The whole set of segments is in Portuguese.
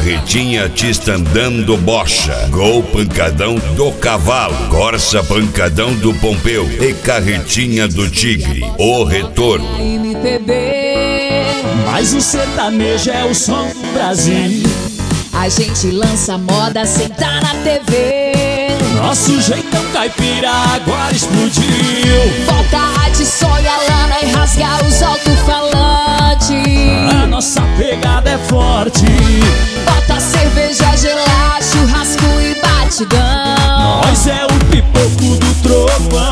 Carretinha Tistandando Bocha, Gol Pancadão do Cavalo, Corsa Pancadão do Pompeu e Carretinha do Tigre, o retorno. Mas o sertanejo é o som do Brasil. A gente lança moda sem tá na TV. Nosso jeitão caipira agora explodiu. Volta a de sol e a lana e rasga os alto-falantes. A nossa pegada é forte. Bota cerveja gelada, churrasco e batidão. Nós é o pipoco do trovão.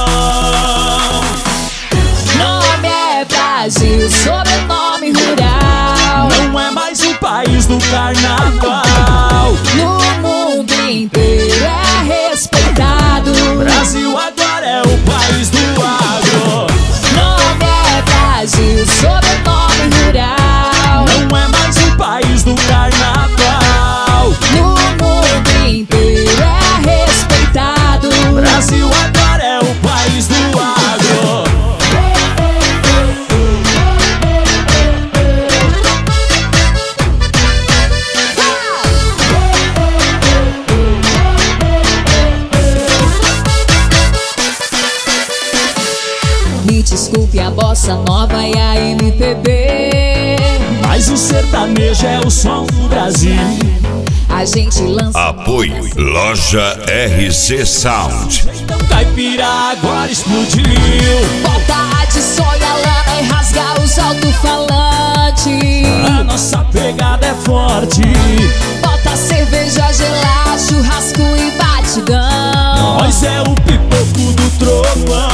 Nome é Brasil, sobrenome rural. Não é mais o país do carnaval. No mundo inteiro é respeitado. Brasil agora é o país do agro. Nome é Brasil, sobrenome rural. Não é mais o país do carnaval. No mundo inteiro é respeitado. Brasil agora é o país do agro. Me desculpe a bossa nova e a MPB. Mas o sertanejo é o som do Brasil. A gente lança. Apoio Loja RC Sound. Caipira agora explodiu. Bota a de sol e a lana e rasga os alto-falantes. A nossa pegada é forte. Bota cerveja gelada, churrasco e batidão. Nós é o pipoco do trovão.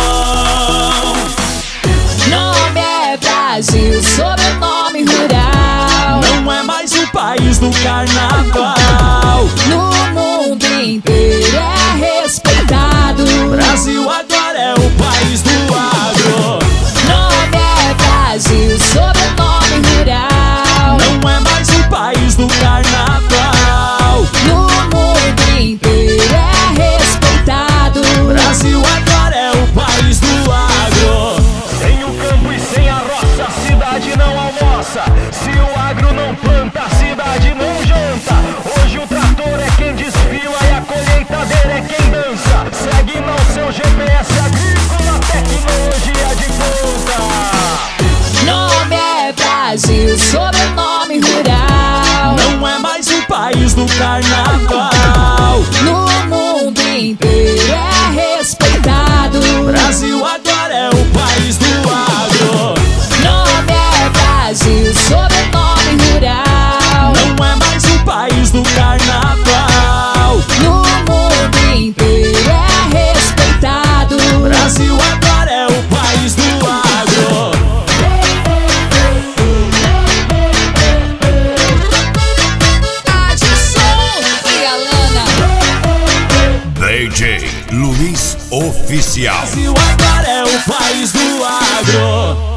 Nome é Brasil, sobrenome rural. Não é mais o país do carnaval. No mundo inteiro é respeitado. Brasil agora é o país do agro. Nome é Brasil, sobrenome rural. Não é mais o país do carnaval. No mundo inteiro é respeitado. Brasil agora é o país do agro. Sem o campo e sem a roça, a cidade não almoça. Se o agro não planta, a cidade não janta. Hoje o trator é quem desfila e a colheitadeira é quem dança. Segue no seu GPS agrícola, tecnologia de ponta. Nome é Brasil, sobrenome rural. Não é mais o país do carnaval. No mundo inteiro é respeitado. Brasil agora é o país do agro. Nome é Brasil, sobrenome rural. Não é mais o país do carnaval. No mundo inteiro é respeitado. Brasil agora é o país do agro. A de sol e a lana. DJ Luiz Oficial. Brasil agora é o país do agro.